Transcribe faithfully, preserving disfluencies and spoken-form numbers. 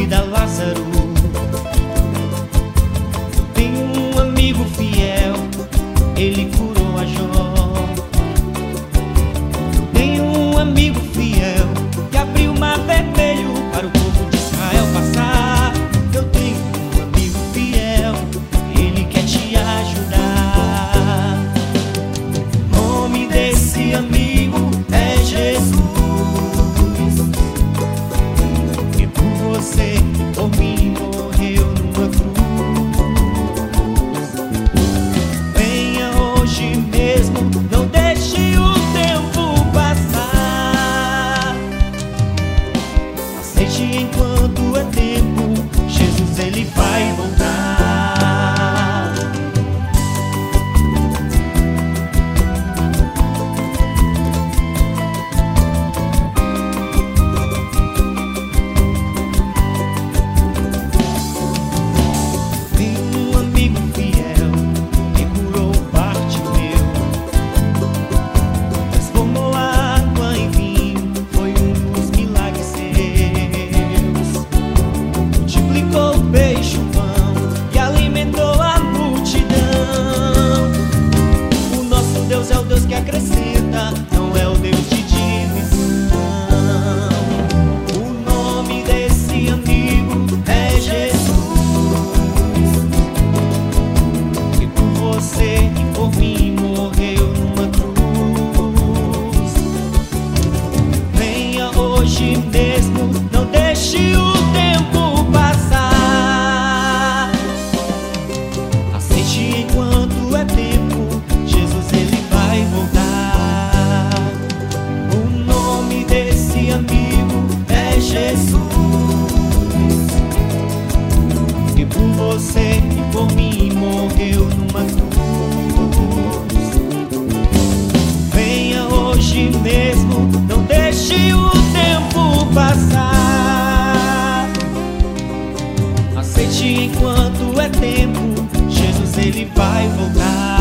vida, Lázaro. Tem um amigo fiel, ele curou a Jó. Tem um amigo fiel que abriu o mar vermelho para o povo de Israel passar. Eu tenho um amigo fiel, ele quer te ajudar. O nome desse amigo é Jesus. E por você, por mim, morreu numa cruz. Venha hoje mesmo, não deixe o tempo passar. Aceite enquanto é tempo, Jesus ele vai voltar. Tem um amigo fiel que curou Bartimeu, transformou a água em vinho, foi um dos milagres seus. Multiplicou o peixe, o pão e alimentou a multidão. O nosso Deus é o Deus que acrescenta, não é o Deus de divisão. O nome desse amigo é Jesus. E por você e por mim morreu numa cruz. Venha hoje mesmo, não deixe o tempo passar. Aceite enquanto é tempo, Jesus ele vai voltar. O nome desse amigo é Jesus. E por você e por mim morreu numa cruz. Venha hoje mesmo, não deixe o tempo passar. Aceite enquanto é tempo, Jesus ele vai voltar.